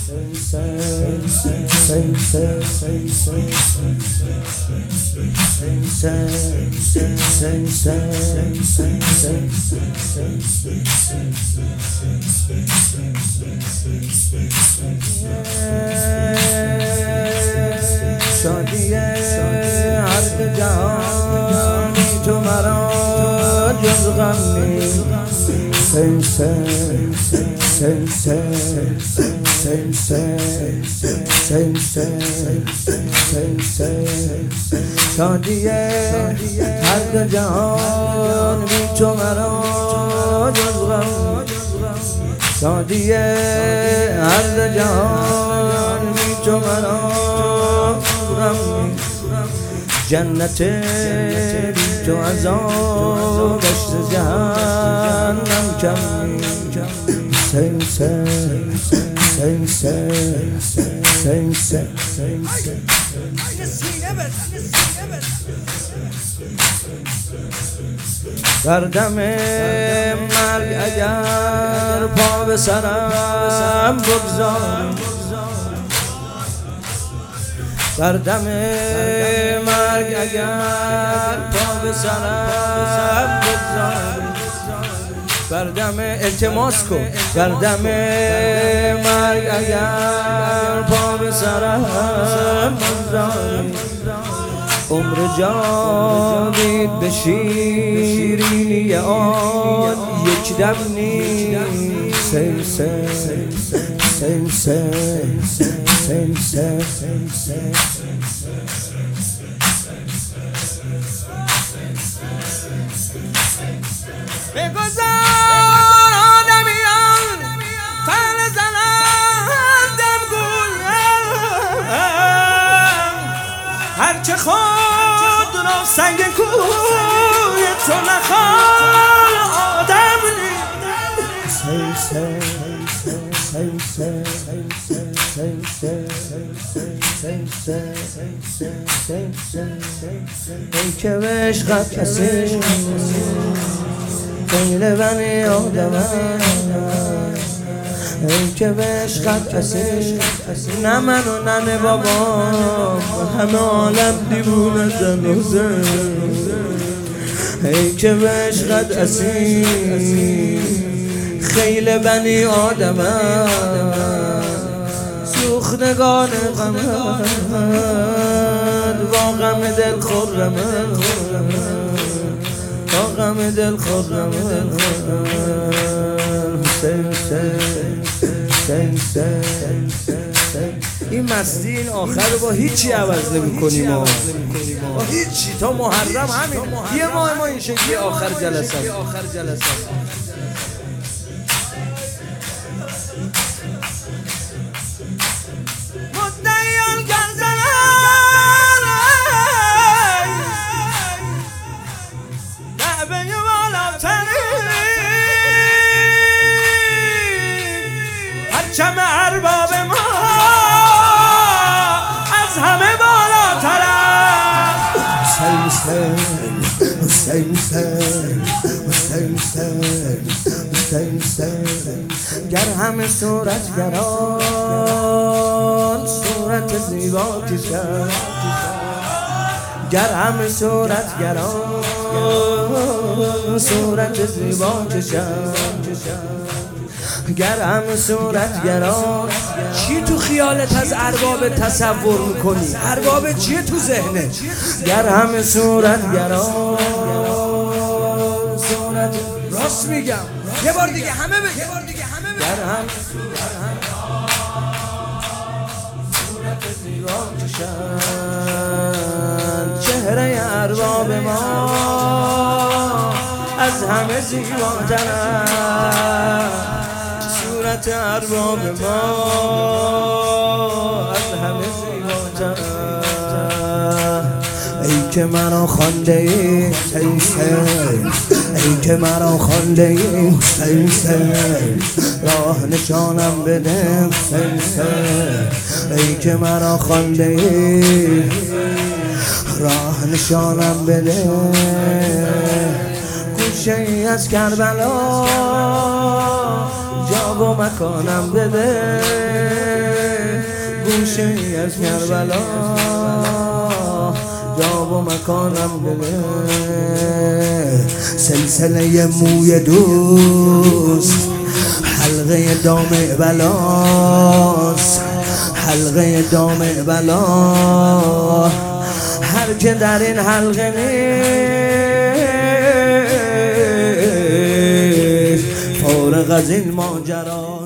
شادی هر جهانی تو مرا جز غم نیست. شادی هر جهان بی تو مرا جز غم. شادی هر جهان بی تو مرا غم. جنت بی تو عذابش ز جهنم کم نیست. در دم مرگ اگر پا به سرم بگذاری، در دم مرگ اگر پا به سرم بگذاری، بر دم التماس کن، در دم مرگ اگر پا به سرم بگذاری، عمر جاوید به شیرینی آن یک دم نیست. بگذار آدمیان تن زنند دم گویم، هرچه خود را سنگ کوی تو نخوال آدم نیست. ای که به عشقت کسی خیل بنی آدم، ای که به عشقت کسی نه من و نه بابا، همه عالم دیوونه زن و زن. ای که به عشقت اسیر خیل بنی آدم، سوختگان غمت با غم دل خرمت، با غم دل خرمت. این مستی این آخر رو با هیچی عوض نمی کنیم، با هیچی تا محرم همین یه ماه ما این شکلی آخر جلسه. مدعیان گردن نعبه بالاترین، پرچم ارباب ما از همه بالاترم. گر همه صورتگران صورت زیبا کشند، گر همه صورتگران صورت زیبا کشند، گر همه صورتگران. چی تو خیالت از ارباب تصور میکنی؟ ارباب چیه تو ذهنه؟ گر همه صورتگران صورت، راست میگم، یه بار دیگه همه بگه. گر همه صورت زیبا کشند، چهره ارباب ما از همه زیباترند، صورت ارباب ما از همه زیباترند. ای که مرا خوانده ای حسین، ای که مرا خوانده ای حسین، راه نشانم بده حسین، ای که مرا خوانده ای راه نشانم بده. گوشه ای از کربلا جا و مکانم بده، گوشه از کربلا جا و مکانم بده سلسله موی دوست حلقه دام بلاست حلقه دام بلا هر که در این حلقه نیست فارغ از این ماجرا